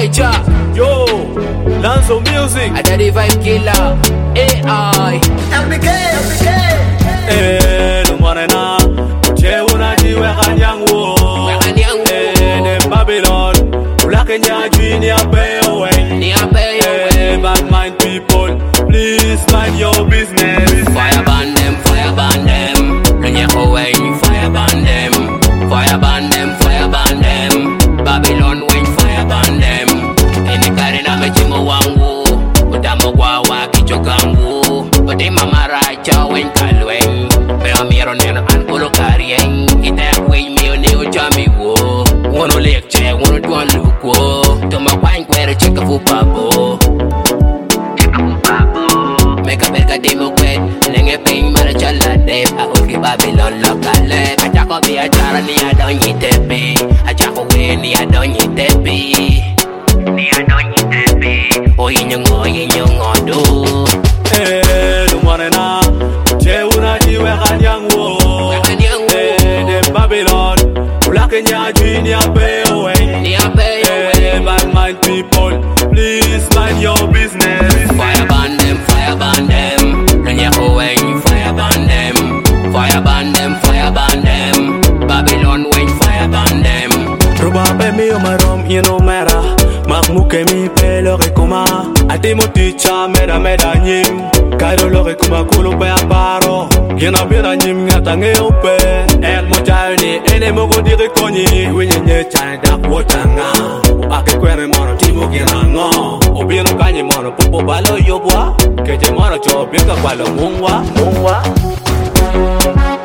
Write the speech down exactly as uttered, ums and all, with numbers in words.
Echa, Yo, Lanzo Music. I the vibe killer. A I. L B K, L B K. Eh, no morena. Che una jiwe kanyango. Eh, dem Babylon. Ula Kenya jini abe away. Ni abe Eh, bad mind people, please mind your business. Fire ban them, fire ban them. Lunya away, fire ban them. Fire ban them, fire ban them. Babylon wing, fire ban them. Any karina mechimo wangu. Utamo kwa wakicho kangu. Uti mama racha wing kalweng. Pero miro neno an ulo karien. Ita wing mi uni uchami wo. Wono lekche, wono duan luko. Toma wine kwere cheka fupabo. Cheka fupabo. Meka beka demo kwet. Nenge ping mara chala dep. A uki Babylon lokale. Achako bi achara ni adonyi tepi. Achako we ni adonyi tepi. Ni adonyi tepi. Oyinyongo, oyinyongo do. Eh, no morena. Che una jiwe kanyango. Eh, dem Babylon. Ula Kenya jini abe away. Ni abe Eh, bad mind people, please mind your business. Fire ban them, fire ban them. Lunya wing, fire ban them. Fire ban them, fire ban them. Babylon wing, fire ban them. Rubabe mi omarom yeno mera. Makmuke mi pelo rekuma. Ati moticha mera mera nyim. Kairo lo rekuma kulu be aparo. Yena bira nyim ngatange upe. El mojani ene mogo dire konyi. Wenye nye chane da wotanga. Ake kwere mono timo kinango. Obino kanyi mono popo balo yobwa. Keje mono cho bika kwalo mungwa. Mungwa.